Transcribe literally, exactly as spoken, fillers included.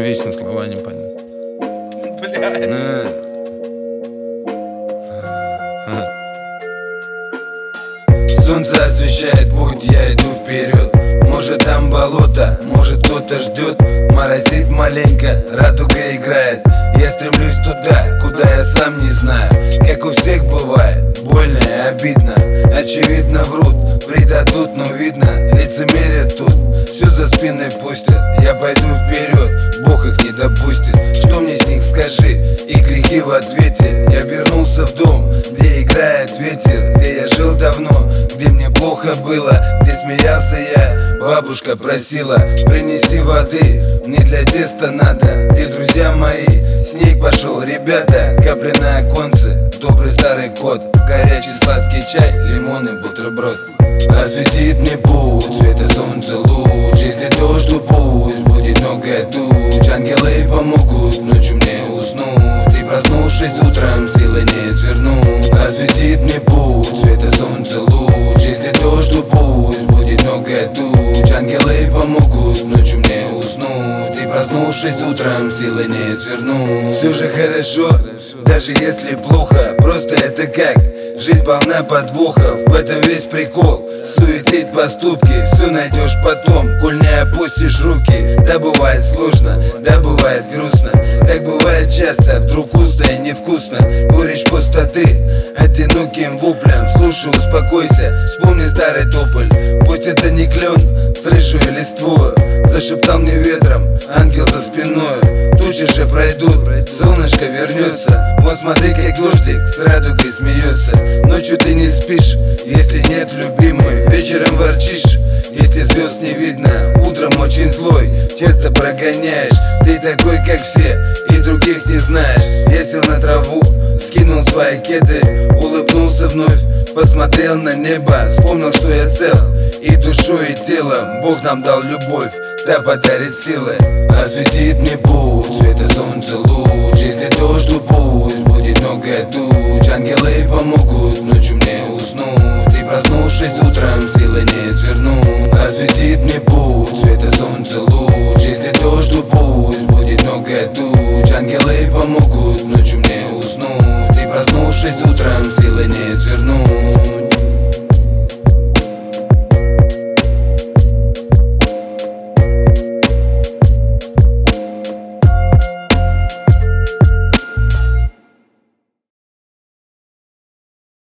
вечно слова не понятны. Блядь. Солнце освещает путь, я иду вперед. Может там болото, может кто-то ждет. Морозит маленько, радуга играет. Я стремлюсь туда, куда я сам не знаю. Как у всех бывает, больно и обидно. Очевидно врут, предадут, но видно, лицемерят тут. Все за спиной пустят, я пойду вперед, Бог их не допустит. Что мне с них скажи, и грехи в ответе. Я вернулся в дом, где играет ветер, где я жил давно, где мне плохо было, где смеялся я. Бабушка просила, принеси воды, мне для теста надо. Где друзья мои? Снег пошел, ребята, капли на оконце. Добрый старый кот, горячий сладкий чай, лимон и бутерброд. Осветит мне путь, света солнца луч. Если дождь, то пусть будет много туч. Ангелы помогут ночью мне уснуть, и проснувшись утром силы не сверну. Осветит мне путь, света солнца луч. Если дождь, то пусть будет много туч. Ангелы помогут ночью мне уснуть, и проснувшись утром силы не сверну. Все же хорошо, даже если плохо. Просто это как жизнь полна подвохов, в этом весь прикол. Суетить поступки, все найдешь потом, коль не опустишь руки. Да бывает сложно, да бывает грустно, так бывает часто, вдруг пусто и невкусно. Горечь пустоты, одиноким воплем. Слушай, успокойся, вспомни старый тополь. Пусть это не клен с рыжей листвою, зашептал мне ветром ангел за спиной. Тучи же пройдут, солнышко вернется. Вон смотри, как дождик с радугой смеется. Ночью ты не спишь, если нет любимой. Вечером ворчишь, если звезд не видно. Утром очень злой, часто прогоняешь. Ты такой, как все, и других не знаешь. Я сел на траву, скинул свои кеды, улыбнулся вновь, посмотрел на небо. Вспомнил, что я цел, и душой, и телом. Бог нам дал любовь, да подарит силы. Осветит мне путь, света солнца луч. Если дождь, то пусть будет много туч. Ангелы помогут ночью мне уснуть, и проснувшись утром